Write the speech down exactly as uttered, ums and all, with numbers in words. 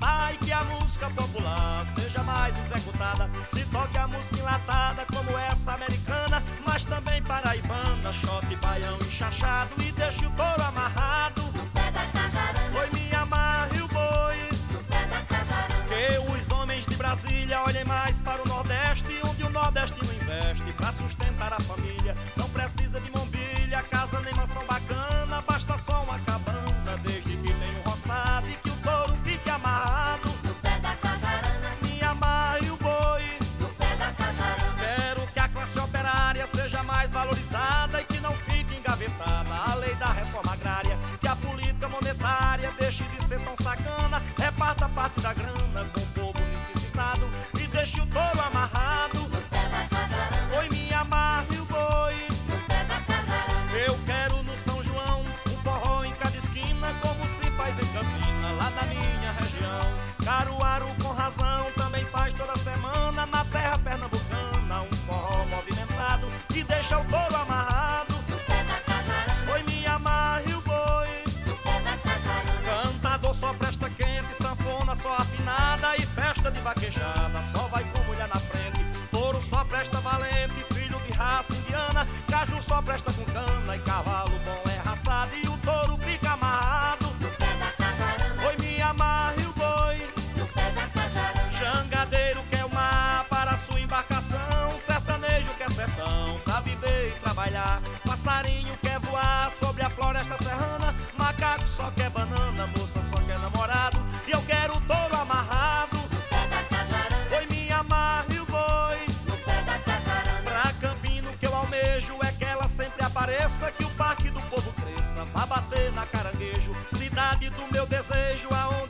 Ai, que a música popular seja mais executada, se toque a música enlatada como essa americana, mas também paraibana, shot, baião e chachado, e deixe o touro amarrado no pé da cajarana. Oi, me amarre o boi No pé da cajarana. que os homens de Brasília olhem mais para o Nordeste, onde o nordestino investe pra sustentar a família. Não precisa de mobília, casa nem mansão bacana, basta só uma cabana, desde que tenha um roçado e que o touro fique amarrado No pé da cajarana. me amarre o boi. No pé da cajarana. Quero que a classe operária seja mais valorizada e que não fique engavetada a lei da reforma agrária, que a política monetária deixe de ser tão sacana, reparta parte da grana com o povo necessitado e deixe o touro amarrado. No pé da cajarana. Oi, me amarre o boi. No pé da cajarana. Eu quero no São João um forró em cada esquina, como se faz em Campina, lá na minha região. Caruaru com razão também faz toda semana, na terra pernambucana, um forró movimentado que deixa o touro amarrado. No pé da cajarana. Oi, me amarre o boi. No pé da cajarana. Cantador só presta quente, sanfona só afinada, e festa de vaquejada só vai com mulher na frente. Touro só presta valente, filho de raça indiana, caju só presta com cana, e cavalo bom é raçado, e o touro fica amarrado. No pé da cajarana. Oi, me amarre o boi. No pé da cajarana. Jangadeiro quer o mar para sua embarcação, sertanejo quer sertão pra viver e trabalhar, passarinho quer voar sobre a floresta serrana, macaco só quer banana, moça só quer namorado, e eu quero o touro amarrado. No pé da cajarana. Oi, me amarre o boi. No pé da cajarana. Pra Campino que eu almejo é que ela sempre apareça, que o parque do povo cresça, vá bater na Caranguejo, cidade do meu desejo, aonde